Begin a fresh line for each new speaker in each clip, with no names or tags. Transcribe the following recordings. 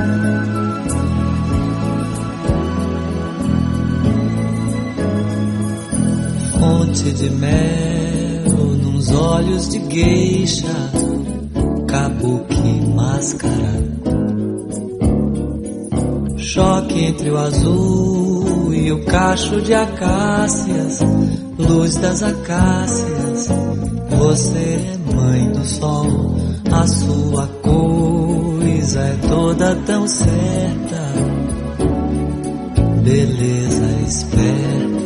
Fonte de mel nos olhos de geisha, kabuki máscara. Choque entre o azul e o cacho de acácias, luz das acácias. Você é mãe do sol, a sua coisa é toda tão certa. Beleza esperta.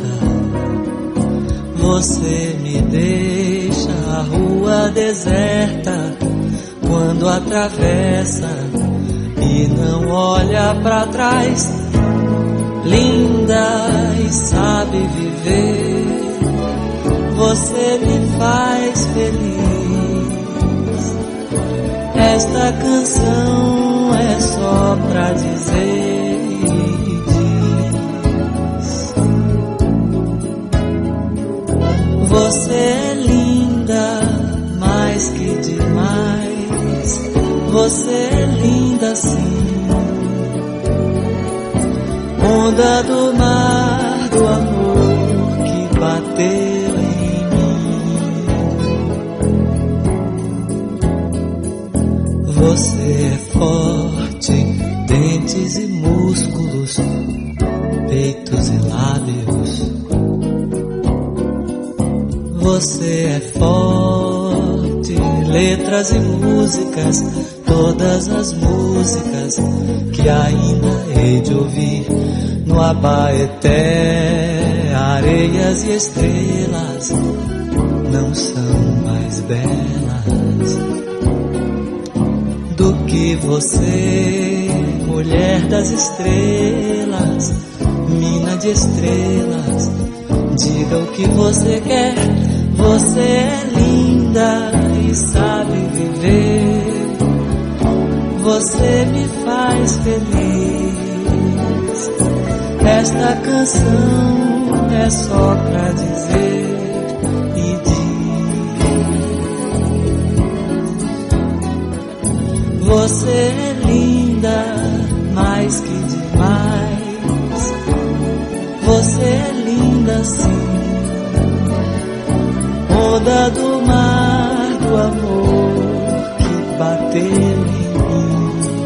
Você me deixa a rua deserta quando atravessa e não olha pra trás. Linda e sabe viver, você me faz feliz. Esta canção é só pra dizer e diz: você é linda, mais que demais. Você é linda sim. Onda do mar do amor que bateu em mim. Você é forte, dentes e músculos, peitos e lábios. Você é forte, letras e músicas, todas as músicas que ainda hei de ouvir no Abaeté. Areias e estrelas não são mais belas do que você, mulher das estrelas, mina de estrelas. Diga o que você quer. Você é linda e sabe viver, você me faz feliz. Esta canção é só pra dizer e diz: você é linda, mais que demais. Você é linda sim. Onda do mar do amor que bateu em mim.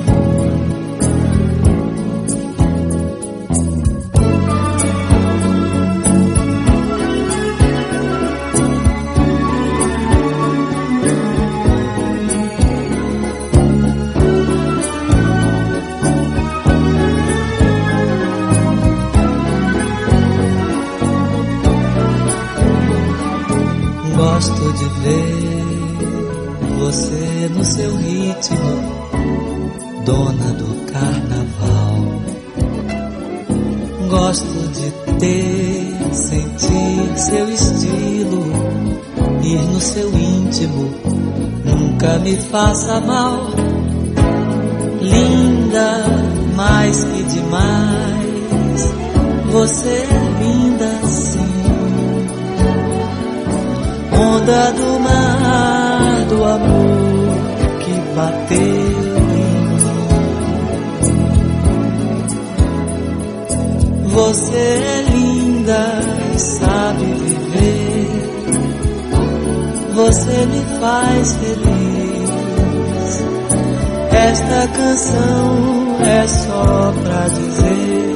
Gosto de ver você no seu ritmo, dona do carnaval. Gosto de ter, sentir seu estilo, ir no seu íntimo, nunca me faça mal. Linda, mais que demais, você é linda sim. Onda do mar do amor que bateu em mim. Você é linda e sabe viver, você me faz feliz. Esta canção é só pra dizer